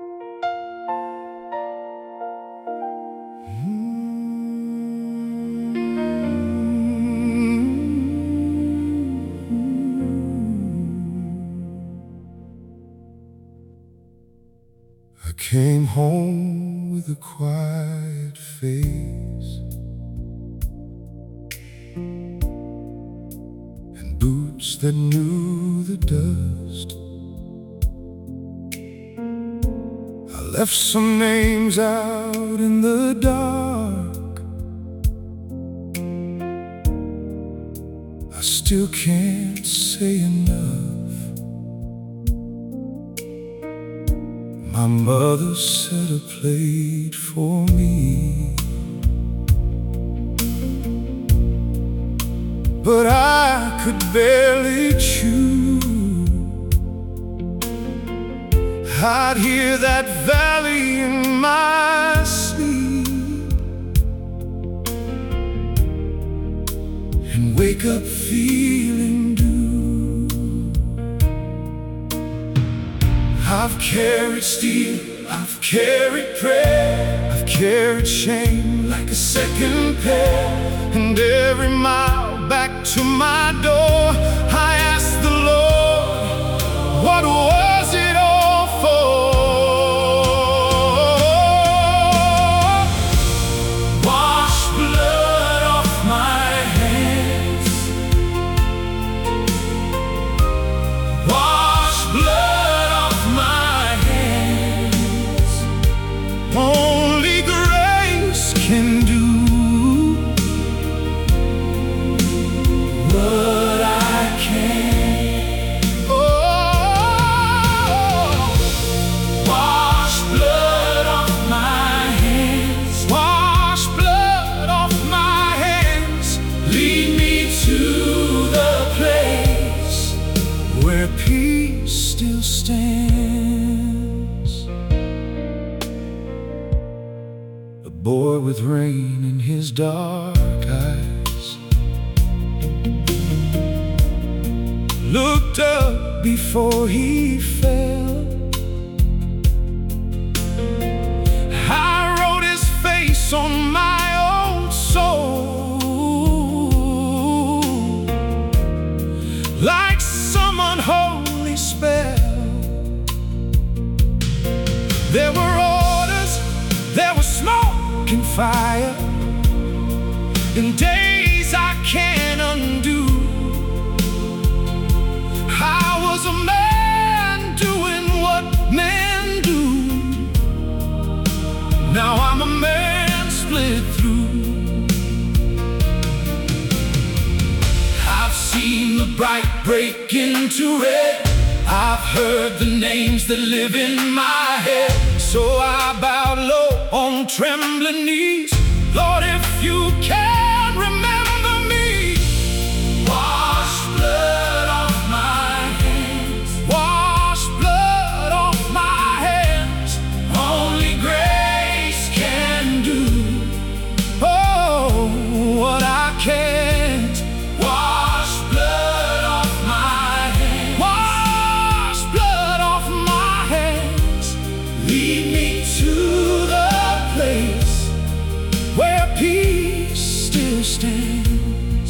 I came home with a quiet face and boots that knew the dust. I left some names out in the dark. I still can't say enough. My mother set a plate for me, but I could barely chew. I'd hear that valley in my sleep and wake up feeling blue. I've carried steel, I've carried prayer, I've carried shame like a second pair. And every mile back to my door, I asked the Lord, what was it all for? Wash blood off my hands, wash blood off my hands. Only grace can do what I can't. Oh, wash blood off my hands, wash blood off my hands. Lead me to the place where peace still stands. A boy with rain in his dark eyes looked up before he fell. I wrote his face on my old soul like some unholy spell. There were orders, there was smoke and fire, and days I can't undo. I was a man doing what men do. Now I'm a man split through. I've seen the bright break into red. I've heard the names that live in my head. So I bowed low on trembling knees. Lord, if you can remember me, wash blood off my hands, wash blood off my hands. Only grace can do oh what I can't. Wash blood off my hands, wash blood off my hands. Lead me to the place where peace still stands.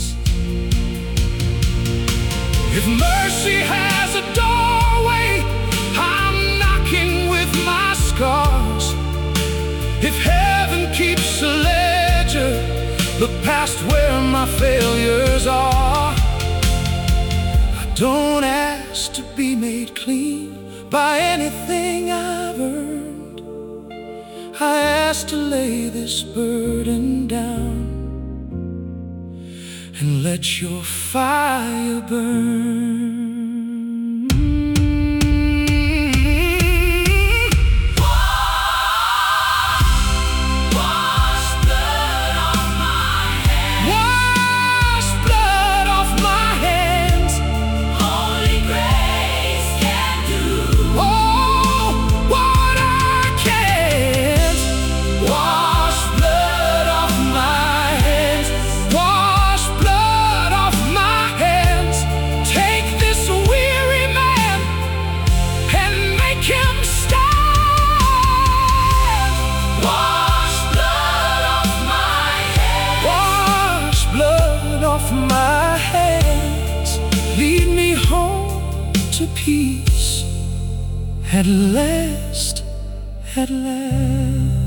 If mercy has a doorway, I'm knocking with my scars. If heaven keeps a ledger, look past where my failures are. I don't ask to be made clean by anything I've earned. I ask to lay this burden down and let your fire burn. Wash blood off my hands, wash blood off my hands. Only grace can do oh what I can't. Wash blood off my hands, wash blood off my hands. Take to peace at last, at last.